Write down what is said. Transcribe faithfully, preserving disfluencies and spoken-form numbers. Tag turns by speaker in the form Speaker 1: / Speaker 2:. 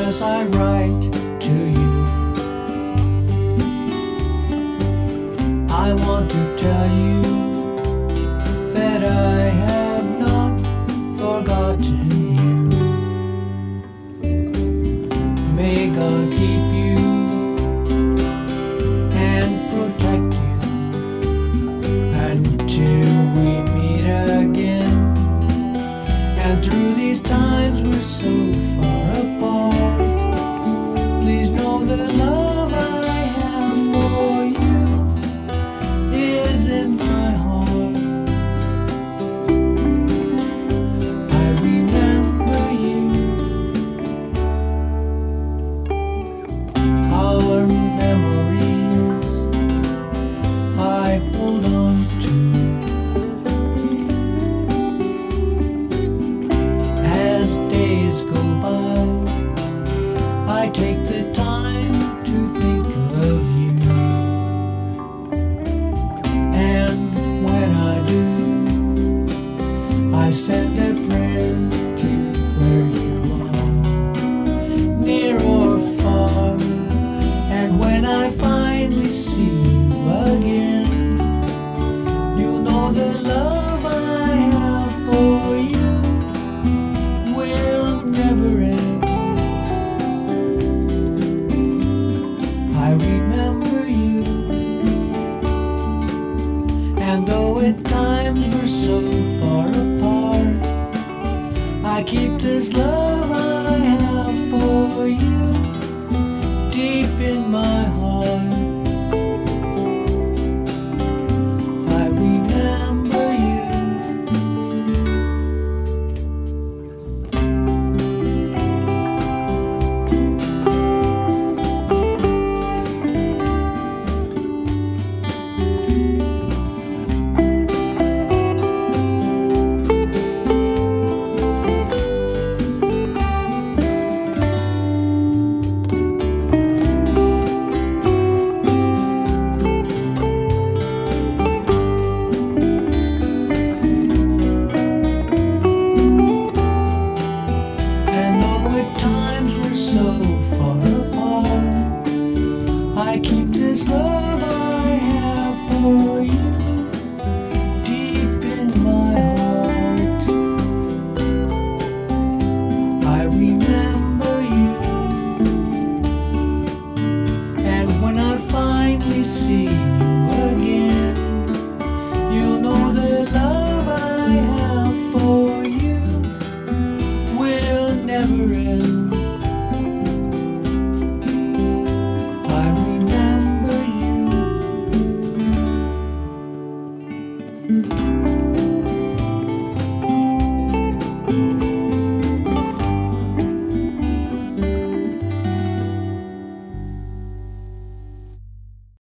Speaker 1: as I write to you. I want to tell you that I have not forgotten you. May God keep you and protect you until we meet again. And through these times we're so far apart, please know the love I have for you is in my heart. I remember you. Our memories I hold on to. As days go by, I take the time to think of you. And when I do, I send a prayer to where you are, near or far. And when I finally see you again, you know the love I have for you will never end. I remember you, and though at times we're so far apart, I keep this love I have for you deep in my heart. I remember you. So far apart, I keep this love